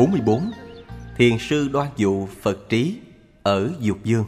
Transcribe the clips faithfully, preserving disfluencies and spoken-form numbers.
bốn mươi bốn. Thiền sư Đoan Dụ Phật trí ở Dục Dương.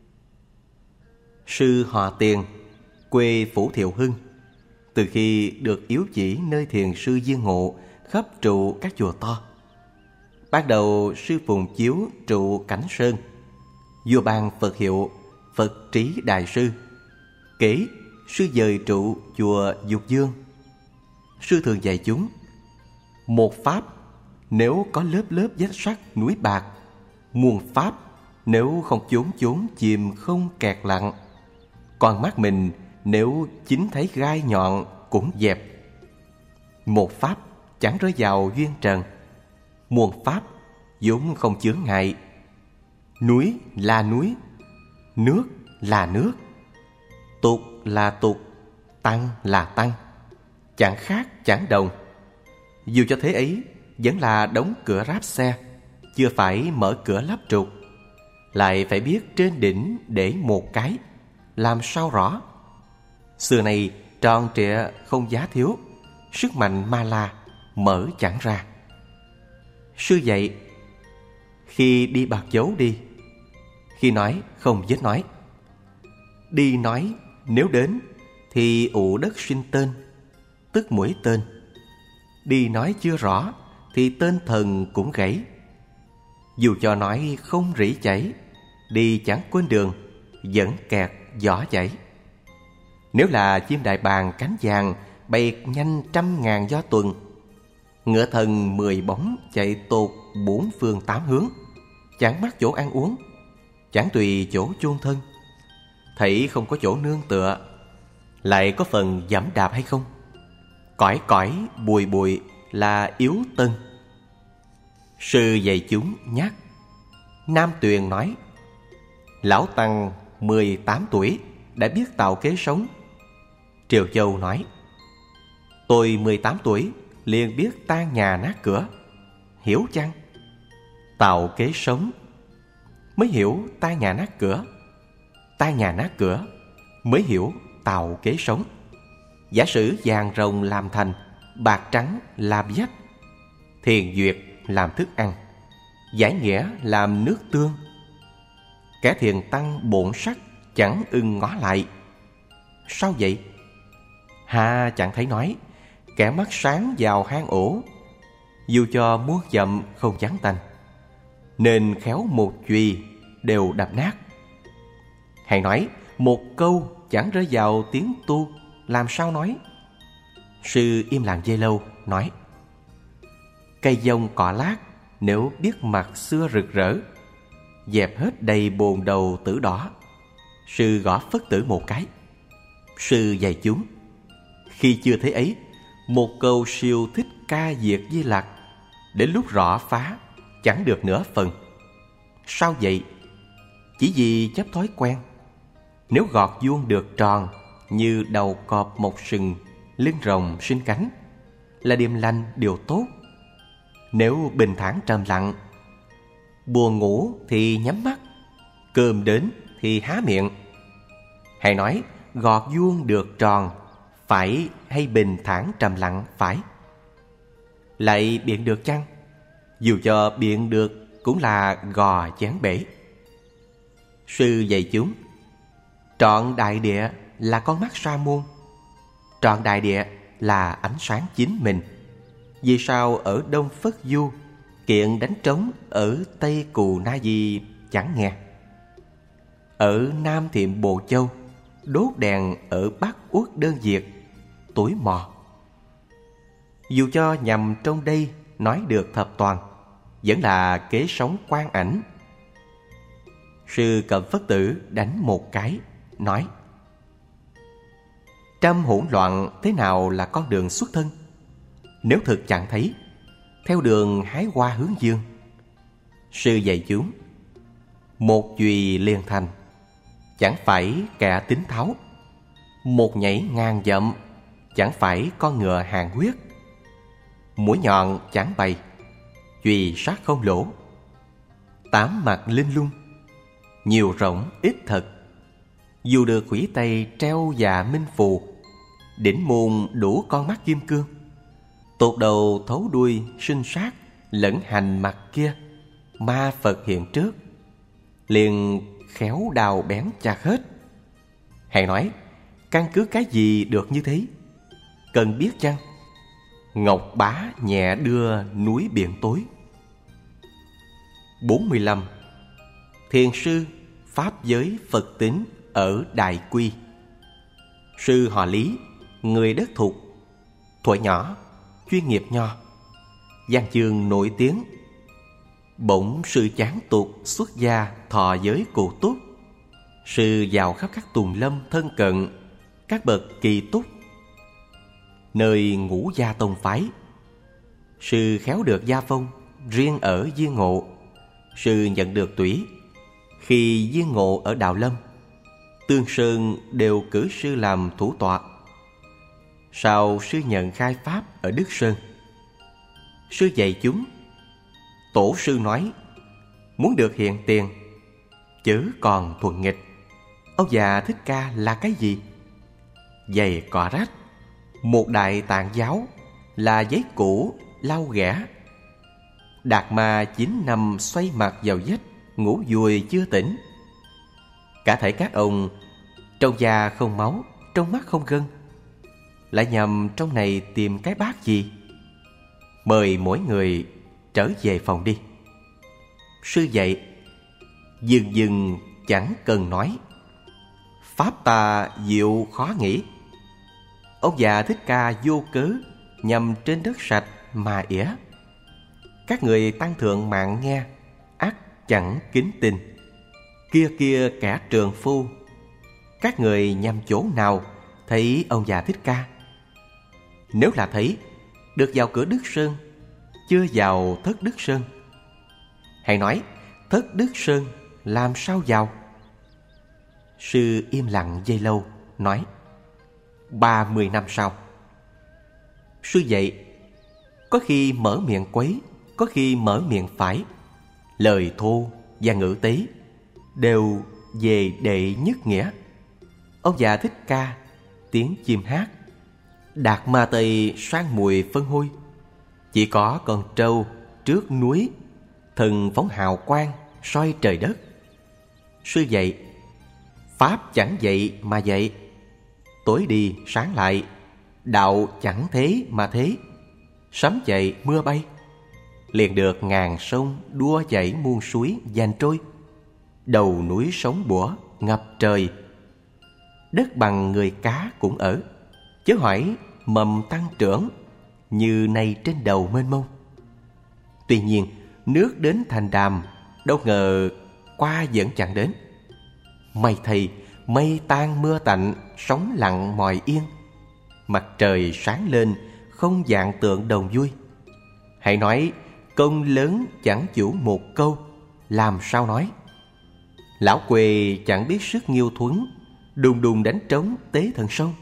Sư họ Tiền, quê Phủ Thiệu Hưng. Từ khi được yếu chỉ nơi thiền sư Diên Ngộ khắp trụ các chùa to. Ban đầu sư Phùng Chiếu trụ Cảnh Sơn, vua ban Phật hiệu Phật Trí Đại Sư. Kể sư dời trụ chùa Dục Dương. Sư thường dạy chúng: một pháp nếu có lớp lớp vách sắt núi bạc, muôn pháp nếu không chốn chốn chìm không kẹt lặng. Còn mắt mình nếu chính thấy gai nhọn cũng dẹp. Một pháp chẳng rơi vào duyên trần, muôn pháp vốn không chướng ngại. Núi là núi, nước là nước, tục là tục, tăng là tăng, chẳng khác chẳng đồng. Dù cho thế ấy vẫn là đóng cửa ráp xe, chưa phải mở cửa lắp trục. Lại phải biết trên đỉnh để một cái, làm sao rõ. Xưa này tròn trịa không giá thiếu, sức mạnh ma la mở chẳng ra. Sư dạy: khi đi bạc dấu đi, khi nói không dứt nói. Đi nói nếu đến thì ụ đất sinh tên, tức mũi tên. Đi nói chưa rõ thì tên thần cũng gãy. Dù cho nói không rỉ chảy, đi chẳng quên đường, vẫn kẹt giỏ chảy. Nếu là chim đại bàng cánh vàng bay nhanh trăm ngàn gió tuần, ngựa thần mười bóng chạy tột bốn phương tám hướng, chẳng mắc chỗ ăn uống, chẳng tùy chỗ chôn thân, thấy không có chỗ nương tựa, lại có phần giẫm đạp hay không? Cõi cõi bùi bùi là yếu tân. Sư dạy chúng nhắc. Nam Tuyền nói: lão tăng mười tám tuổi đã biết tạo kế sống. Triều Châu nói: tôi mười tám tuổi liền biết tan nhà nát cửa. Hiểu chăng? Tạo kế sống mới hiểu tan nhà nát cửa, tan nhà nát cửa mới hiểu tạo kế sống. Giả sử vàng rồng làm thành, bạc trắng làm vách, thiền duyệt làm thức ăn, giải nghĩa làm nước tương. Kẻ thiền tăng bổn sắc chẳng ưng ngó lại. Sao vậy? Hà chẳng thấy nói: kẻ mắt sáng vào hang ổ, dù cho muôn dặm không chán tanh, nên khéo một chùy đều đập nát. Hay nói một câu chẳng rơi vào tiếng tu, làm sao nói? Sư im lặng giây lâu, nói: cây dông cỏ lát nếu biết mặt xưa rực rỡ, dẹp hết đầy bồn đầu tử đỏ. Sư gõ Phất Tử một cái. Sư dạy chúng: khi chưa thấy ấy, một câu siêu thích ca diệt Di Lặc, đến lúc rõ phá chẳng được nửa phần. Sao vậy? Chỉ vì chấp thói quen. Nếu gọt vuông được tròn, như đầu cọp một sừng, lưng rồng sinh cánh, là điềm lành điều tốt. Nếu bình thản trầm lặng, buồn ngủ thì nhắm mắt, cơm đến thì há miệng. Hãy nói gọt vuông được tròn phải hay bình thản trầm lặng phải? Lại biện được chăng? Dù cho biện được cũng là gò chán bể. Sư dạy chúng: trọn đại địa là con mắt sa môn, trọn đại địa là ánh sáng chính mình. Vì sao ở Đông Phất Du kiện đánh trống ở Tây Cù Na Di chẳng nghe? Ở Nam Thiệm Bồ Châu đốt đèn ở Bắc Uất Đơn Diệt tối mò. Dù cho nhằm trong đây nói được thập toàn, vẫn là kế sống quan ảnh. Sư cầm Phất Tử đánh một cái, nói: trăm hỗn loạn thế nào là con đường xuất thân? Nếu thực chẳng thấy, theo đường hái hoa hướng dương. Sư dạy chúng: một chùy liền thành, chẳng phải kẻ tính tháo. Một nhảy ngàn dặm, chẳng phải con ngựa hàng huyết. Mũi nhọn chẳng bày, chùy sát không lỗ. Tám mặt linh lung, nhiều rộng ít thật. Dù được khủy tay treo và minh phù, đỉnh môn đủ con mắt kim cương. Tột đầu thấu đuôi sinh sát, lẫn hành mặt kia, ma Phật hiện trước, liền khéo đào bén chặt hết. Hãy nói, căn cứ cái gì được như thế? Cần biết chăng? Ngọc Bá nhẹ đưa núi biển tối. bốn mươi lăm. Thiền sư Pháp giới Phật tính ở Đại Quy. Sư họ Lý, người đất Thục, thuở nhỏ, chuyên nghiệp nho, văn chương nổi tiếng. Bỗng sư chán tục xuất gia thọ giới cụ túc. Sư vào khắp các tùng lâm thân cận, các bậc kỳ túc, nơi ngũ gia tông phái. Sư khéo được gia phong, riêng ở Diên Ngộ. Sư nhận được tủy. Khi Diên Ngộ ở Đạo Lâm, Tương Sơn đều cử sư làm thủ tọa. Sau sư nhận khai pháp ở Đức Sơn. Sư dạy chúng. Tổ sư nói, muốn được hiện tiền, chớ còn thuần nghịch. Ông già Thích Ca là cái gì? Giày cọ rách, một đại tạng giáo, là giấy cũ lau ghẻ. Đạt Ma chín năm xoay mặt vào vết, ngủ vùi chưa tỉnh. Cả thể các ông trong da không máu, trong mắt không gân, lại nhằm trong này tìm cái bát gì? Mời mỗi người trở về phòng đi. Sư dạy, dừng dừng chẳng cần nói, pháp ta diệu khó nghĩ. Ông già Thích Ca vô cớ nhằm trên đất sạch mà ỉa. Các người tăng thượng mạng nghe, ắt chẳng kính tin. Kia kia kẻ trường phu, các người nhằm chỗ nào thấy ông già Thích Ca? Nếu là thấy, được vào cửa Đức Sơn, chưa vào thất Đức Sơn. Hãy nói, thất Đức Sơn làm sao vào? Sư im lặng giây lâu, nói, ba mươi năm sau. Sư dạy, có khi mở miệng quấy, có khi mở miệng phải. Lời thô và ngữ tế đều về đệ nhất nghĩa. Ông già Thích Ca, tiếng chim hát, Đạt Ma Tây sang mùi phân hôi. Chỉ có con trâu trước núi, thần phóng hào quang soi trời đất. Sư dạy, pháp chẳng vậy mà vậy, tối đi sáng lại, đạo chẳng thế mà thế. Sấm chạy mưa bay, liền được ngàn sông đua chảy muôn suối dàn trôi. Đầu núi sóng bủa ngập trời, đất bằng người cá cũng ở. Chớ hỏi mầm tăng trưởng, như này trên đầu mênh mông. Tuy nhiên nước đến thành đàm, đâu ngờ qua vẫn chẳng đến. May thầy, mây tan mưa tạnh, sóng lặng mòi yên. Mặt trời sáng lên, không dạng tượng đồng vui. Hãy nói, công lớn chẳng chủ một câu, làm sao nói? Lão quê chẳng biết sức nghiêu thuấn, đùng đùng đánh trống tế thần sông.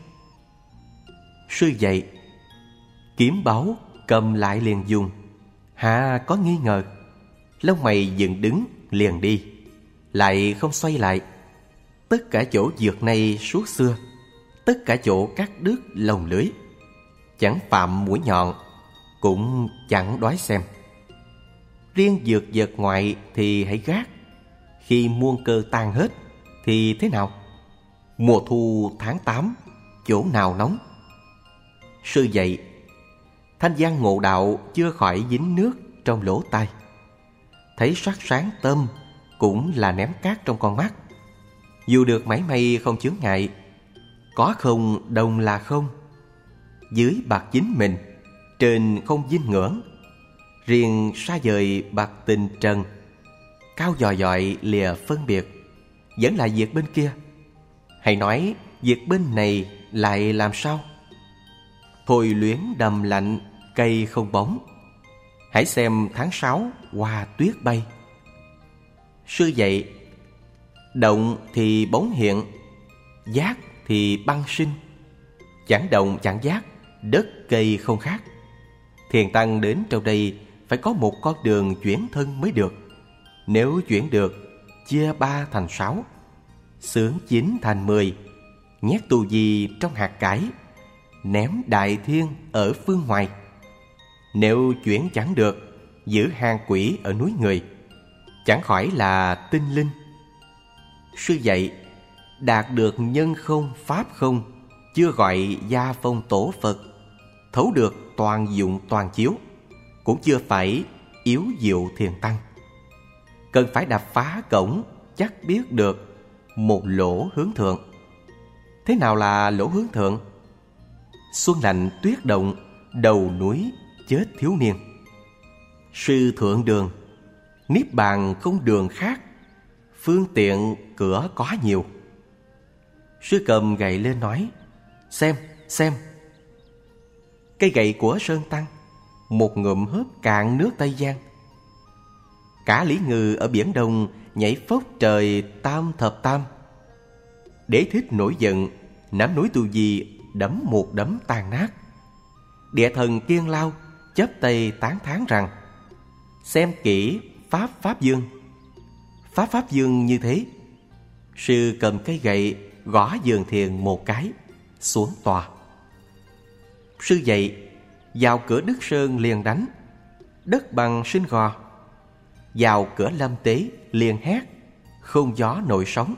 Sư dạy, kiếm báu cầm lại liền dùng, hạ có nghi ngờ. Lông mày dựng đứng liền đi, lại không xoay lại. Tất cả chỗ dược này suốt xưa, tất cả chỗ cắt đứt lồng lưới, chẳng phạm mũi nhọn, cũng chẳng đoái xem. Riêng dược vật ngoại thì hãy gác. Khi muôn cơ tan hết thì thế nào? Mùa thu tháng tám, chỗ nào nóng? Sư dạy, thanh văn ngộ đạo chưa khỏi dính nước trong lỗ tai. Thấy sắc sáng tâm cũng là ném cát trong con mắt. Dù được mảy may không chướng ngại, có không đồng là không. Dưới bạc chính mình, trên không dinh ngưỡng. Riêng xa vời bạc tình trần, cao dò dọi lìa phân biệt, vẫn là việc bên kia. Hãy nói việc bên này lại làm sao? Thôi luyến đầm lạnh, cây không bóng. Hãy xem tháng sáu hoa tuyết bay. Sư dạy, động thì bóng hiện, giác thì băng sinh. Chẳng động chẳng giác, đất cây không khác. Thiền tăng đến trong đây phải có một con đường chuyển thân mới được. Nếu chuyển được, chia ba thành sáu, xướng chín thành mười, nhét tù gì trong hạt cải, ném đại thiên ở phương ngoài. Nếu chuyển chẳng được, giữ hang quỷ ở núi người, chẳng khỏi là tinh linh. Sư dạy, đạt được nhân không pháp không, chưa gọi gia phong tổ Phật. Thấu được toàn dụng toàn chiếu, cũng chưa phải yếu diệu thiền tăng. Cần phải đập phá cổng, chắc biết được một lỗ hướng thượng. Thế nào là lỗ hướng thượng? Xuân lạnh tuyết động, đầu núi chết thiếu niên. Sư thượng đường, niết bàn không đường khác, phương tiện cửa có nhiều. Sư cầm gậy lên nói, xem, xem. Cây gậy của Sơn Tăng, một ngụm hớp cạn nước Tây Giang. Cả Lý Ngư ở Biển Đông nhảy phốc trời tam thập tam. Đế thích nổi giận, nắm núi Tu Di đấm một đấm tan nát. Địa thần Kiên Lao chắp tay tán thán rằng, xem kỹ Pháp Pháp Dương. Pháp Pháp Dương như thế. Sư cầm cây gậy gõ giường thiền một cái, xuống tòa. Sư dạy, vào cửa Đức Sơn liền đánh, đất bằng sinh gò. Vào cửa Lâm Tế liền hét, không gió nổi sóng.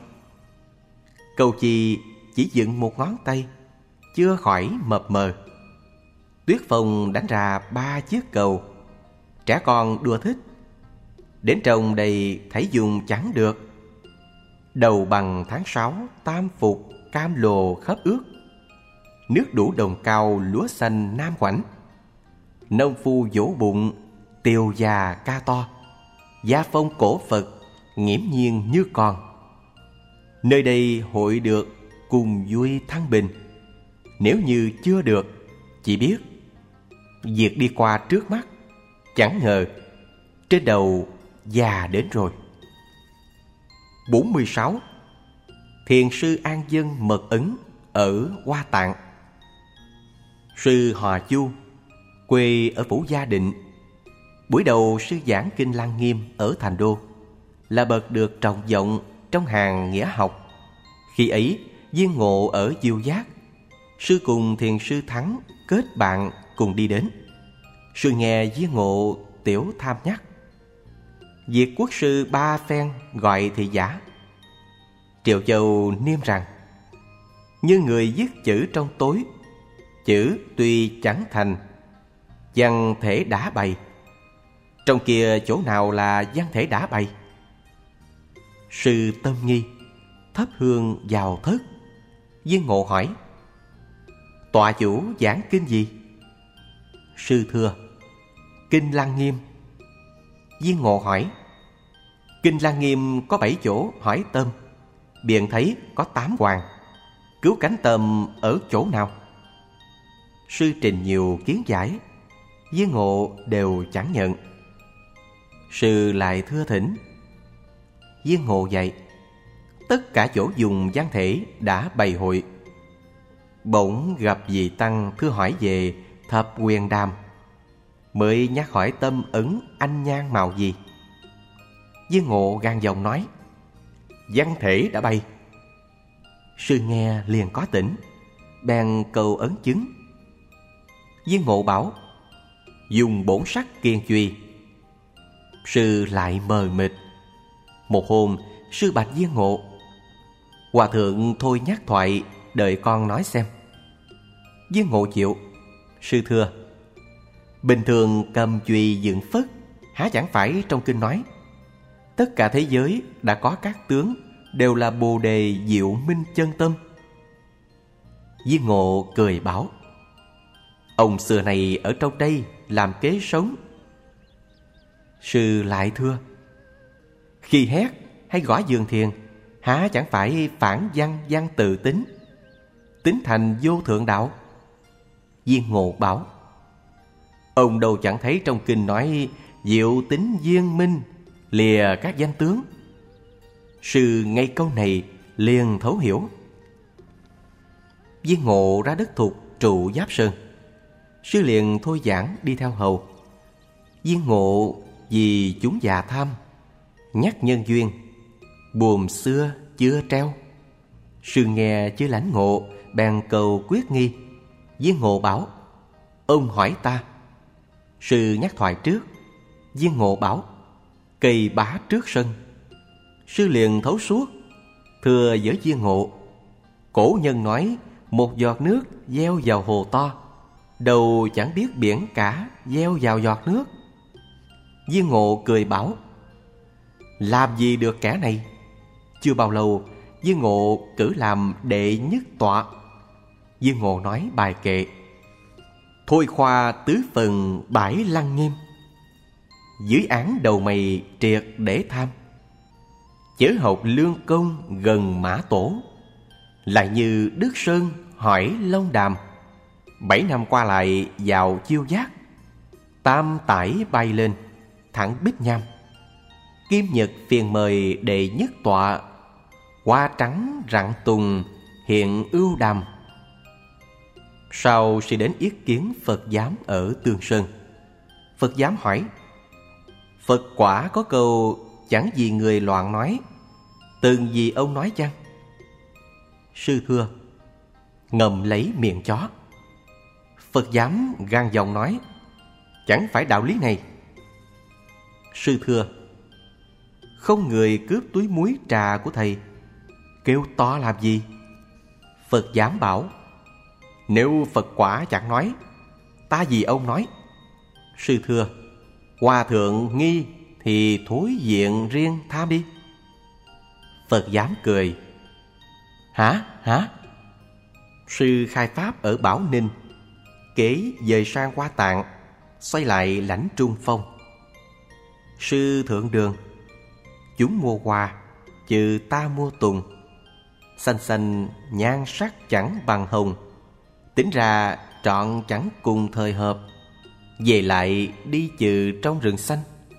Cầu Chì chỉ dựng một ngón tay, chưa khỏi mập mờ. Tuyết Phong đánh ra ba chiếc cầu, trẻ con đùa thích. Đến trồng đầy thấy dùng chẳng được. Đầu bằng tháng sáu tam phục, cam lồ khắp ước. Nước đủ đồng cao lúa xanh nam khoảnh. Nông phu vỗ bụng, tiều già ca to. Gia phong cổ Phật, nghiễm nhiên như con. Nơi đây hội được cùng vui thăng bình. Nếu như chưa được, chỉ biết việc đi qua trước mắt, chẳng ngờ trên đầu già đến rồi. bốn mươi sáu. Thiền sư An Dân mật ấn ở Hoa Tạng. Sư Hòa Chu, quê ở Phủ Gia Định. Buổi đầu sư giảng kinh Lăng Nghiêm ở Thành Đô, là bậc được trọng vọng trong hàng nghĩa học. Khi ấy viên ngộ ở Diêu Giác, sư cùng thiền sư Thắng kết bạn cùng đi đến. Sư nghe viên ngộ tiểu tham nhắc. Việt quốc sư ba phen gọi thị giả. Triệu Châu niêm rằng, như người viết chữ trong tối, chữ tuy chẳng thành, văn thể đã bày. Trong kia chỗ nào là văn thể đã bày? Sư tâm nghi, thắp hương vào thất. Viên ngộ hỏi, tọa chủ giảng kinh gì? Sư thưa, kinh Lăng Nghiêm. Viên ngộ hỏi, kinh Lăng Nghiêm có bảy chỗ hỏi tâm, biện thấy có tám hoàng. Cứu cánh tâm ở chỗ nào? Sư trình nhiều kiến giải, Viên ngộ đều chẳng nhận. Sư lại thưa thỉnh. Viên ngộ dạy, tất cả chỗ dùng văn thể đã bày hội. Bỗng gặp vị tăng thưa hỏi về thập quyền đàm, mới nhắc hỏi tâm ấn anh nhan màu gì. Viên ngộ gan giọng nói, văn thể đã bày. Sư nghe liền có tỉnh, bèn cầu ấn chứng. Viên ngộ bảo, dùng bổn sắc kiên truy. Sư lại mờ mịt. Một hôm sư bạch Viên ngộ, hòa thượng thôi nhắc thoại, đợi con nói xem. Viên ngộ chịu. Sư thưa, bình thường cầm chùy dựng phất, há chẳng phải trong kinh nói tất cả thế giới đã có các tướng, đều là bồ đề diệu minh chân tâm. Viên ngộ cười bảo, ông xưa này ở trong đây làm kế sống. Sư lại thưa, khi hét hay gõ giường thiền, há chẳng phải phản văn văn tự tính, tính thành vô thượng đạo. Viên ngộ bảo, ông đâu chẳng thấy trong kinh nói diệu tính viên minh, lìa các danh tướng. Sư ngay câu này liền thấu hiểu. Viên ngộ ra đất Thục trụ Giáp Sơn. Sư liền thôi giảng đi theo hầu. Viên ngộ vì chúng già tham, nhắc nhân duyên, buồm xưa chưa treo. Sư nghe chưa lãnh ngộ, bèn cầu quyết nghi. Viên ngộ bảo, ông hỏi ta. Sư nhắc thoại trước. Viên Ngộ bảo: cây bá trước sân. Sư liền thấu suốt, thưa với Viên Ngộ: cổ nhân nói một giọt nước gieo vào hồ to, đâu chẳng biết biển cả gieo vào giọt nước. Viên Ngộ cười bảo: làm gì được kẻ này. Chưa bao lâu, Viên Ngộ cử làm đệ nhất tọa. Viên Ngộ nói bài kệ: thôi khoa tứ phần bãi lăng nghiêm, dưới án đầu mày triệt để tham. Chớ học lương công gần mã tổ, lại như Đức Sơn hỏi Long Đàm. Bảy năm qua lại vào chiêu giác, tam tải bay lên thẳng Bích Nham. Kim Nhật phiền mời đệ nhất tọa, hoa trắng rạng tùng hiện ưu đàm. Sau sẽ đến yết kiến Phật giám ở Tương Sơn. Phật giám hỏi: Phật quả có câu chẳng vì người loạn nói, từng vì ông nói chăng? Sư thưa: ngầm lấy miệng chó. Phật giám gan giọng nói: chẳng phải đạo lý này. Sư thưa: không người cướp túi muối trà của thầy, kêu to làm gì? Phật giám bảo: nếu Phật quả chẳng nói, ta vì ông nói. Sư thưa: hòa thượng nghi thì thối diện riêng tham đi. Phật giám cười: hả hả? Sư khai pháp ở Bảo Ninh, kế dời sang Hoa Tạng, xoay lại lãnh Trung Phong. Sư thượng đường: chúng mua hoa, trừ ta mua tùng. Xanh xanh nhan sắc chẳng bằng hồng, tính ra trọn chẳng cùng thời hợp. Về lại đi trừ trong rừng xanh.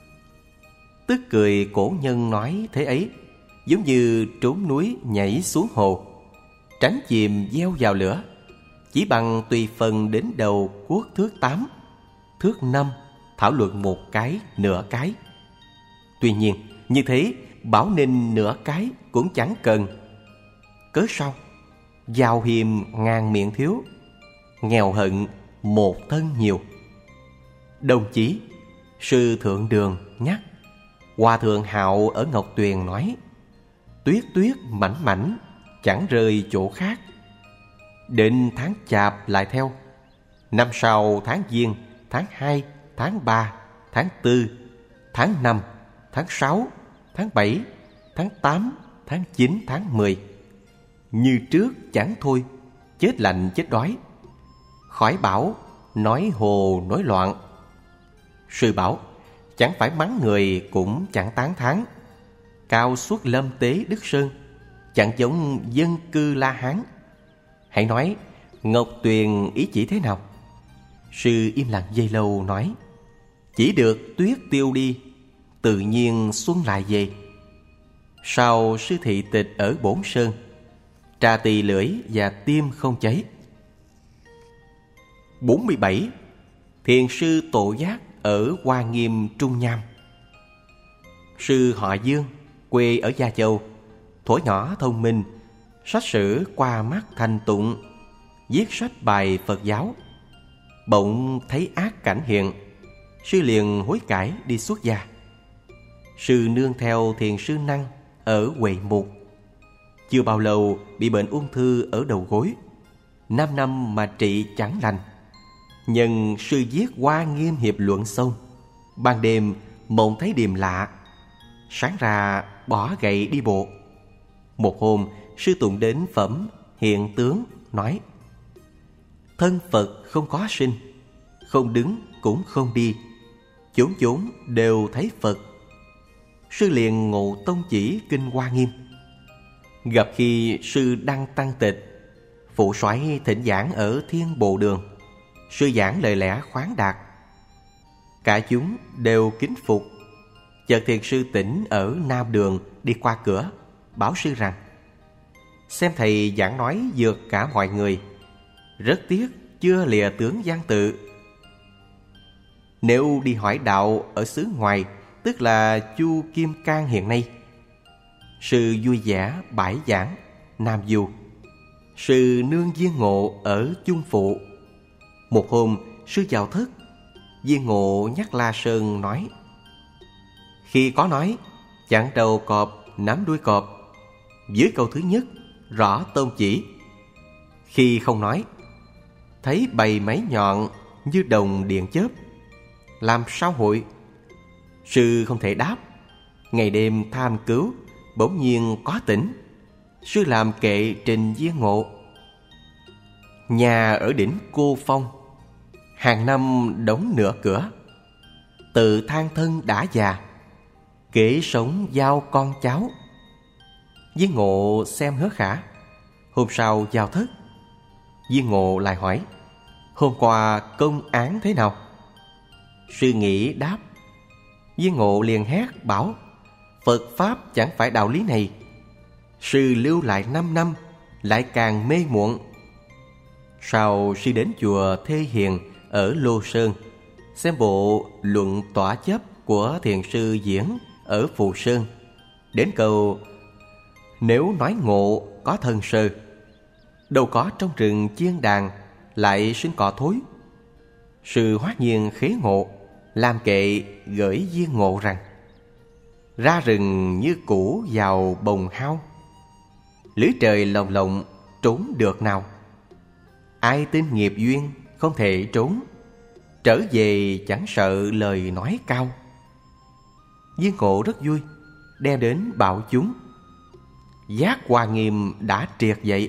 Tức cười cổ nhân nói thế ấy, giống như trốn núi nhảy xuống hồ, tránh chìm gieo vào lửa. Chỉ bằng tùy phần đến đầu cuốc thước tám, thước năm thảo luận một cái nửa cái. Tuy nhiên như thế Bảo Ninh nửa cái cũng chẳng cần. Cớ sao? Giàu hiềm ngàn miệng thiếu, nghèo hận một thân nhiều. Đồng chí, sư thượng đường nhắc. Hòa thượng Hạo ở Ngọc Tuyền nói: tuyết tuyết mảnh mảnh chẳng rơi chỗ khác. Đến tháng Chạp lại theo, năm sau tháng Giêng, tháng hai, tháng ba, tháng tư, tháng năm, tháng sáu, tháng bảy, tháng tám, tháng chín, tháng mười. Như trước chẳng thôi, chết lạnh chết đói. Khỏi bảo nói hồ nói loạn. Sư bảo: chẳng phải mắng người cũng chẳng tán thán. Cao suốt lâm tế Đức Sơn, chẳng giống dân cư La Hán. Hãy nói Ngọc Tuyền ý chỉ thế nào? Sư im lặng giây lâu nói: chỉ được tuyết tiêu đi, tự nhiên xuân lại về. Sau sư thị tịch ở Bổn Sơn, trà tỳ lưỡi và tim không cháy. bốn mươi bảy. Thiền sư Tổ Giác ở Hoa Nghiêm Trung Nham. Sư họ Dương, quê ở Gia Châu, thuở nhỏ thông minh, sách sử qua mắt thành tụng, viết sách bài Phật giáo. Bỗng thấy ác cảnh hiện, sư liền hối cải đi xuất gia. Sư nương theo thiền sư Năng ở Huệ Mục. Chưa bao lâu bị bệnh ung thư ở đầu gối, năm năm mà trị chẳng lành. Nhân sư viết Hoa Nghiêm Hiệp Luận xong, ban đêm mộng thấy điềm lạ, sáng ra bỏ gậy đi bộ. Một hôm sư tụng đến phẩm Hiện Tướng nói: thân Phật không có sinh, không đứng cũng không đi, chốn chốn đều thấy Phật. Sư liền ngộ tông chỉ kinh Hoa Nghiêm. Gặp khi sư đăng tăng tịch, phụ soái thỉnh giảng ở Thiên Bộ Đường. Sư giảng lời lẽ khoáng đạt, cả chúng đều kính phục. Chợt thiền sư Tỉnh ở Nam Đường đi qua cửa, bảo sư rằng: xem thầy giảng nói vượt cả mọi người, rất tiếc chưa lìa tướng văn tự. Nếu đi hỏi đạo ở xứ ngoài, tức là Chu Kim Cang hiện nay. Sư vui vẻ bãi giảng Nam Du. Sư nương Viên Ngộ ở Chung Phụ. Một hôm sư vào thất, Viên Ngộ nhắc La Sơn nói: Khi có nói chặn đầu cọp nắm đuôi cọp, dưới câu thứ nhất rõ tôn chỉ. Khi không nói, thấy bầy máy nhọn như đồng điện chớp, làm sao hội? Sư không thể đáp. Ngày đêm tham cứu, bỗng nhiên có tỉnh. Sư làm kệ trình viên ngộ. Nhà ở đỉnh Cô Phong, hàng năm đóng nửa cửa. Tự than thân đã già, kế sống giao con cháu. Viên ngộ xem Hứa Khả. Hôm sau giao thất, Viên ngộ lại hỏi: hôm qua công án thế nào? Sư nghĩ đáp. Viên ngộ liền hét bảo: Phật Pháp chẳng phải đạo lý này. Sư lưu lại năm năm, lại càng mê muộn. Sau sư đến chùa Thê Hiền ở Lô Sơn, xem bộ luận tỏa chấp của thiền sư Diễn ở Phù Sơn. Đến câu: nếu nói ngộ có thân sơ, đâu có trong rừng chiên đàn lại sinh cỏ thối. Sư hoát nhiên khế ngộ, làm kệ gửi Viên ngộ rằng: ra rừng như cũ vào bồng hao, lưới trời lồng lộng trốn được nào. Ai tin nghiệp duyên không thể trốn, trở về chẳng sợ lời nói cao. Viên ngộ rất vui, đem đến bảo chúng. Giác Hoa Nghiêm đã triệt dậy.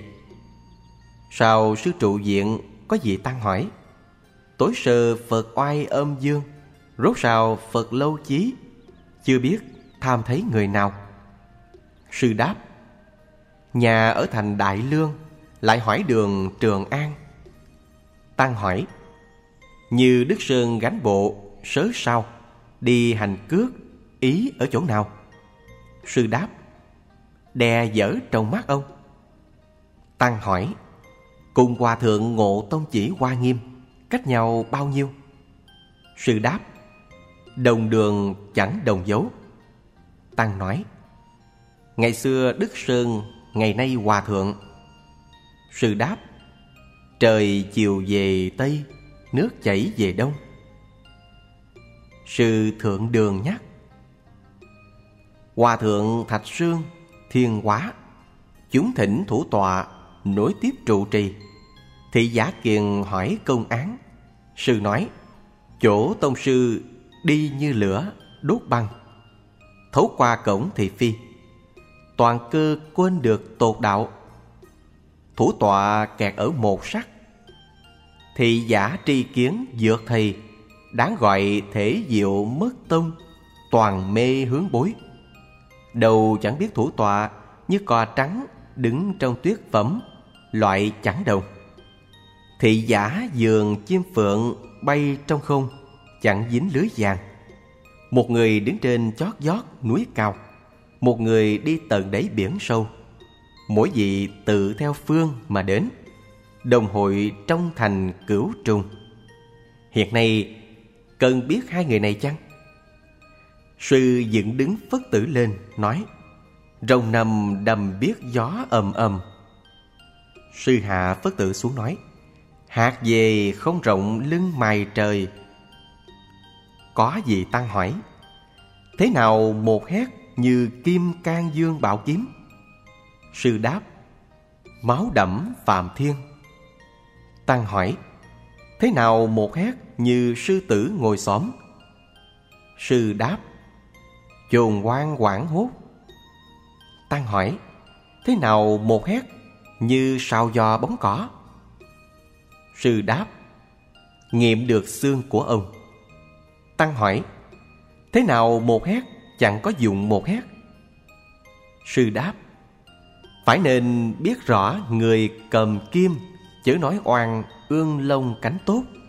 Sau sư trụ viện có vị tăng hỏi: tối sơ Phật oai âm dương, rốt rào Phật lâu chí, chưa biết tham thấy người nào. Sư đáp: nhà ở thành Đại Lương, lại hỏi đường Trường An. Tăng hỏi: như Đức Sơn gánh bộ sớ sao, đi hành cước, ý ở chỗ nào? Sư đáp: đè dở trong mắt ông. Tăng hỏi: cùng Hòa thượng Ngộ Tông chỉ Hoa Nghiêm cách nhau bao nhiêu? Sư đáp: đồng đường chẳng đồng dấu. Tăng nói: ngày xưa Đức Sơn, ngày nay Hòa thượng. Sư đáp: trời chiều về Tây, nước chảy về Đông. Sư Thượng Đường nhắc: Hòa thượng Thạch Sương, Thiên Hóa, chúng thỉnh thủ tọa nối tiếp trụ trì. Thị Giả Kiền hỏi công án. Sư nói: chỗ tông sư đi như lửa đốt băng, thấu qua cổng thị phi, toàn cơ quên được tột đạo. Thủ tọa kẹt ở một sắc. Thị giả tri kiến dược thầy, đáng gọi thể diệu mất tông, toàn mê hướng bối. Đầu chẳng biết thủ tọa, như cò trắng đứng trong tuyết phẩm, loại chẳng đồng. Thị giả dường chim phượng bay trong không, chẳng dính lưới vàng. Một người đứng trên chót vót núi cao, một người đi tận đáy biển sâu. Mỗi vị tự theo phương mà đến, đồng hội trong thành cửu trùng. Hiện nay cần biết hai người này chăng? Sư dựng đứng phất tử lên nói: rồng nằm đầm biết gió ầm ầm. Sư hạ phất tử xuống nói: hạt về không rộng lưng mài trời. Có vị tăng hỏi: thế nào một hét như kim can dương bảo kiếm? Sư đáp: máu đẫm Phạm Thiên. Tăng hỏi: thế nào một hét như sư tử ngồi xổm? Sư đáp: chồn ngoan quảng hốt. Tăng hỏi: thế nào một hét như sào giò bóng cỏ? Sư đáp: nghiệm được xương của ông. Tăng hỏi: thế nào một hét chẳng có dụng một hét? Sư đáp: phải nên biết rõ người cầm kim, chớ nói oan ương lông cánh tốt.